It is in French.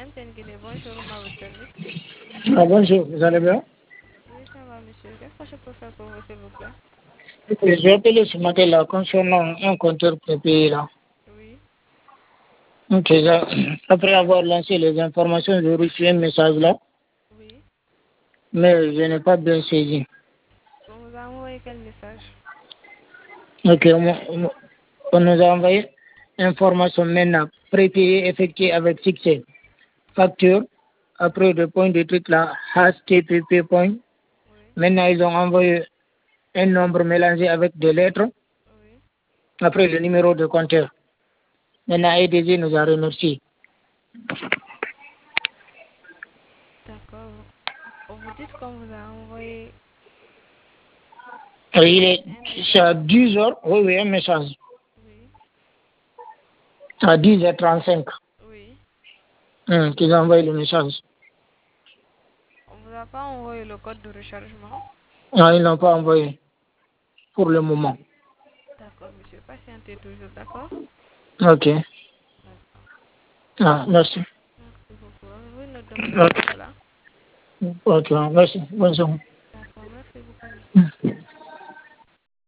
MTN Guinée, bonjour, à votre service. Ah, bonjour, vous allez bien? Oui, ça va, monsieur. Qu'est-ce que je peux faire pour vous, s'il vous plaît? J'ai appelé ce matin là concernant un compteur prépayé là. Oui, Ok, là, après avoir lancé les informations, j'ai reçu un message là, oui. mais je n'ai pas bien saisi. On vous a envoyé quel message? Ok, on nous a envoyé information maintenant, prépayé, effectué avec succès. Facture, après le point de truc là, HTTP point. Oui, Maintenant, ils ont envoyé un nombre mélangé avec des lettres, oui. après le numéro de compteur. Maintenant, EDG nous a remercié. D'accord. Vous dites qu'on vous a envoyé un C'est à message. 10 heures, oui, oui, un message. Oui, À 10h35, oui. qu'ils ont envoyé le message. On vous a pas envoyé le code de rechargement. Non, ils n'ont pas envoyé pour le moment. D'accord, monsieur. Patientez toujours, d'accord? Ok. D'accord. Ah, merci. Merci beaucoup. Avez-vous une autre demande dans ce cas-là? Ok, merci. Bonne journée.